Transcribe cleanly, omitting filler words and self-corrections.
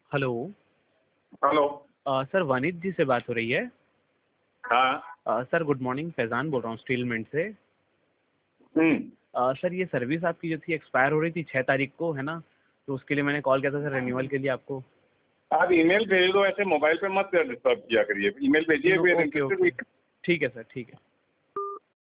Hello. Hello. Sir Vineet ji से बात हो रही है? हाँ। सर गुड मॉर्निंग, फैज़ान बोल रहा हूँ स्टील मिंट से। सर ये सर्विस आपकी जो थी एक्सपायर हो रही थी 6 तारीख को, है ना? तो उसके लिए मैंने कॉल किया था सर, रिन्यूअल के लिए आपको। आप ईमेल भेज दो, ऐसे मोबाइल पे मत डिस्टर्ब किया करिए। ईमेल भेजिए। ओके ओके, ठीक है सर, ठीक है।